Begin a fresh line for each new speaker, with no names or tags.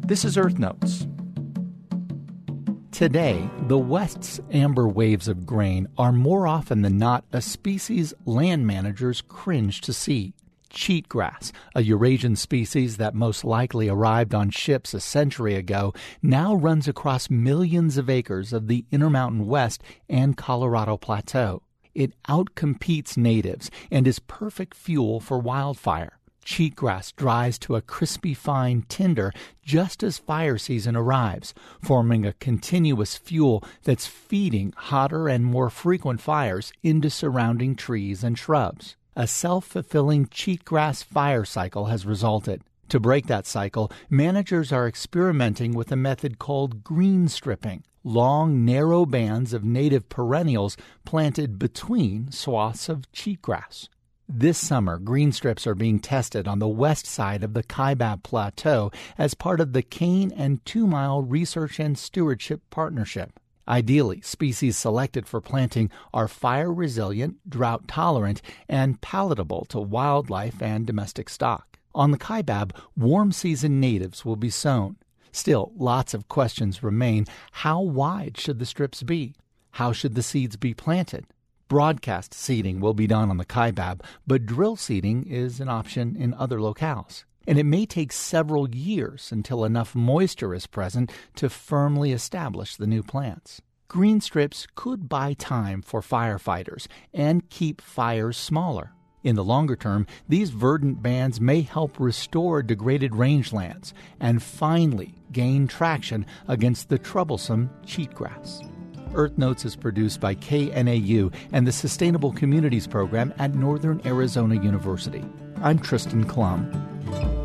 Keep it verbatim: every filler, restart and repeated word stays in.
This is Earth Notes. Today, the West's amber waves of grain are more often than not a species land managers cringe to see. Cheatgrass, a Eurasian species that most likely arrived on ships a century ago, now runs across millions of acres of the Intermountain West and Colorado Plateau. It outcompetes natives and is perfect fuel for wildfire. Cheatgrass dries to a crispy fine tinder just as fire season arrives, forming a continuous fuel that's feeding hotter and more frequent fires into surrounding trees and shrubs. A self-fulfilling cheatgrass fire cycle has resulted. To break that cycle, managers are experimenting with a method called green stripping, long, narrow bands of native perennials planted between swaths of cheatgrass. This summer, green strips are being tested on the west side of the Kaibab Plateau as part of the Kane and Two Mile Research and Stewardship Partnership. Ideally, species selected for planting are fire-resilient, drought-tolerant, and palatable to wildlife and domestic stock. On the Kaibab, warm-season natives will be sown. Still, lots of questions remain. How wide should the strips be? How should the seeds be planted? Broadcast seeding will be done on the Kaibab, but drill seeding is an option in other locales. And it may take several years until enough moisture is present to firmly establish the new plants. Green strips could buy time for firefighters and keep fires smaller. In the longer term, these verdant bands may help restore degraded rangelands and finally gain traction against the troublesome cheatgrass. Earth Notes is produced by K N A U and the Sustainable Communities Program at Northern Arizona University. I'm Tristan Klum.